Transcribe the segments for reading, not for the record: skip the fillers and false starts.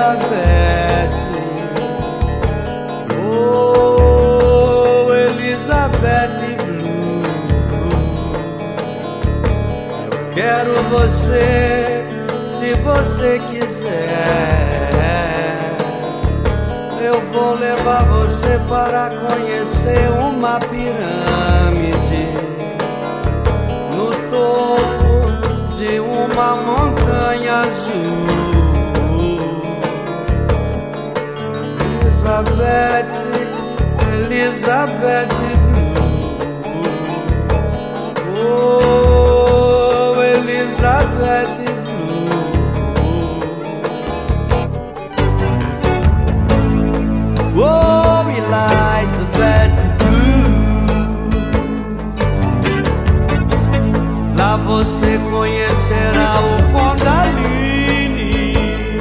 Elizabeth. Oh, Elizabeth Blue, eu quero você, se você quiser. Eu vou levar você para conhecer uma pirâmide no topo de uma montanha azul. Elizabeth, Elizabeth Blue. Oh, Elizabeth Blue. Oh, Elizabeth Blue. Lá você conhecerá o Kundalini,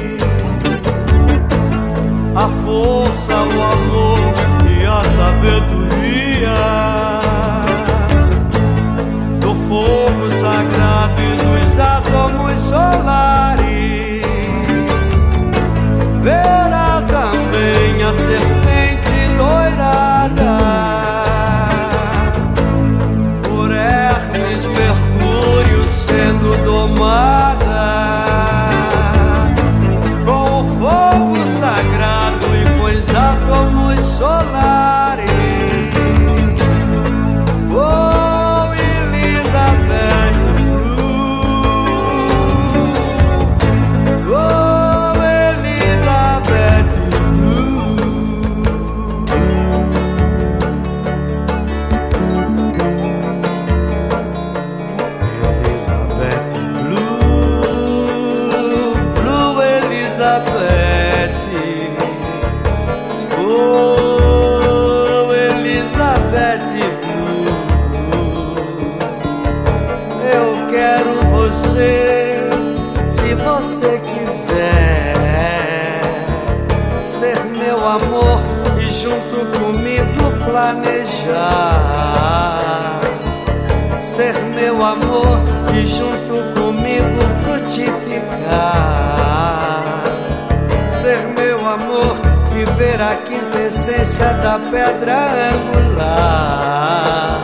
a força, o amor e a sabedoria do fogo sagrado e dos átomos solares. Verá também a serpente doirada por Hermes Mercúrio sendo domada com o fogo sagrado e com os átomos solares. Oh, Elizabeth Blue. Oh, Elizabeth Blue. Elizabeth Blue, Blue Elizabeth. Oh, Elizabeth Blue, eu quero você, se você quiser ser meu amor e junto comigo planejar. Ser meu amor e junto comigo frutificar. Ser meu amor e ver a quinta essência da pedra angular.